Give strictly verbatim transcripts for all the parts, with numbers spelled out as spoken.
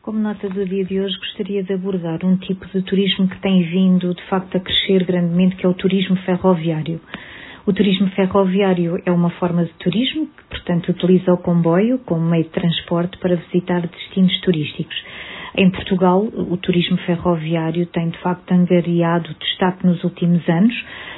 Como nota do dia de hoje, gostaria de abordar um tipo de turismo que tem vindo, de facto, a crescer grandemente, que é o turismo ferroviário. O turismo ferroviário é uma forma de turismo que, portanto, utiliza o comboio como meio de transporte para visitar destinos turísticos. Em Portugal, o turismo ferroviário tem, de facto, angariado destaque nos últimos anos,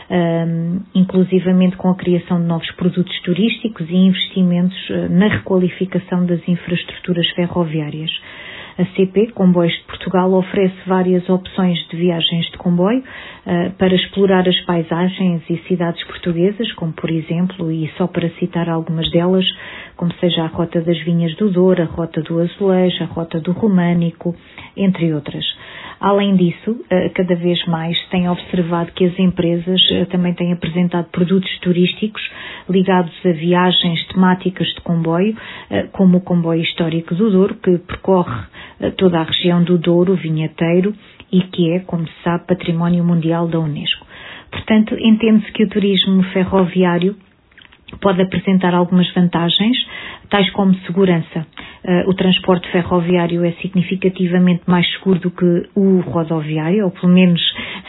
um, inclusivamente com a criação de novos produtos turísticos e investimentos na requalificação das infraestruturas ferroviárias. A C P, Comboios de Portugal, oferece várias opções de viagens de comboio uh, para explorar as paisagens e cidades portuguesas, como por exemplo, e só para citar algumas delas, como seja a Rota das Vinhas do Douro, a Rota do Azulejo, a Rota do Românico, entre outras. Além disso, uh, cada vez mais se tem observado que as empresas uh, também têm apresentado produtos turísticos ligados a viagens temáticas de comboio, uh, como o comboio histórico do Douro, que percorre toda a região do Douro, vinheteiro, e que é, como se sabe, Património Mundial da Unesco. Portanto, entende-se que o turismo ferroviário pode apresentar algumas vantagens, tais como segurança. O transporte ferroviário é significativamente mais seguro do que o rodoviário, ou pelo menos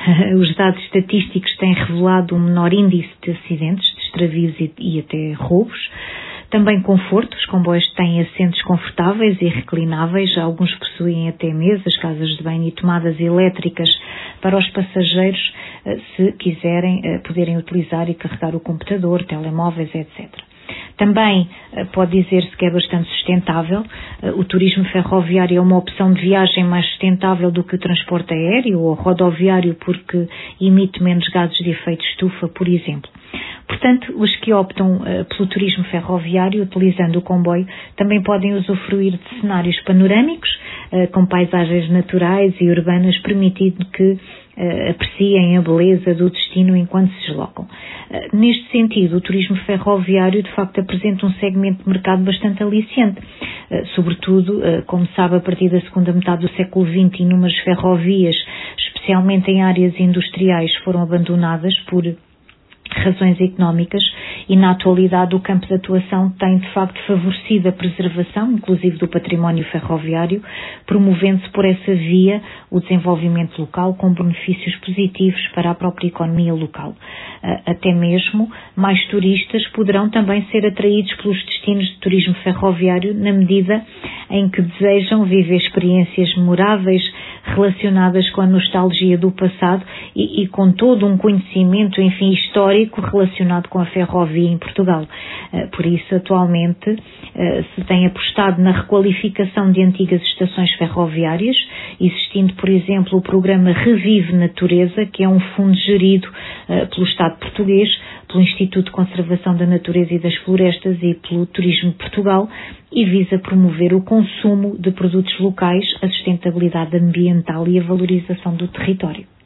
os dados estatísticos têm revelado um menor índice de acidentes, de extravios e, e até roubos. Também conforto, os comboios têm assentos confortáveis e reclináveis, alguns possuem até mesas, casas de banho e tomadas elétricas para os passageiros, se quiserem, poderem utilizar e carregar o computador, telemóveis, etcétera. Também pode dizer-se que é bastante sustentável. O turismo ferroviário é uma opção de viagem mais sustentável do que o transporte aéreo ou rodoviário porque emite menos gases de efeito de estufa, por exemplo. Portanto, os que optam uh, pelo turismo ferroviário, utilizando o comboio, também podem usufruir de cenários panorâmicos, uh, com paisagens naturais e urbanas, permitindo que uh, apreciem a beleza do destino enquanto se deslocam. Uh, neste sentido, o turismo ferroviário, de facto, apresenta um segmento de mercado bastante aliciante, uh, sobretudo, uh, como sabe, a partir da segunda metade do século vinte, inúmeras ferrovias, especialmente em áreas industriais, foram abandonadas por razões económicas e na atualidade o campo de atuação tem de facto favorecido a preservação, inclusive do património ferroviário, promovendo-se por essa via o desenvolvimento local com benefícios positivos para a própria economia local. Até mesmo mais turistas poderão também ser atraídos pelos destinos de turismo ferroviário na medida em que desejam viver experiências memoráveis relacionadas com a nostalgia do passado e, e com todo um conhecimento, enfim, histórico relacionado com a ferrovia em Portugal. Por isso, atualmente, se tem apostado na requalificação de antigas estações ferroviárias, existindo, por exemplo, o programa Revive Natureza, que é um fundo gerido pelo Estado português, pelo Instituto de Conservação da Natureza e das Florestas e pelo Turismo de Portugal, e visa promover o consumo de produtos locais, a sustentabilidade ambiental e a valorização do território.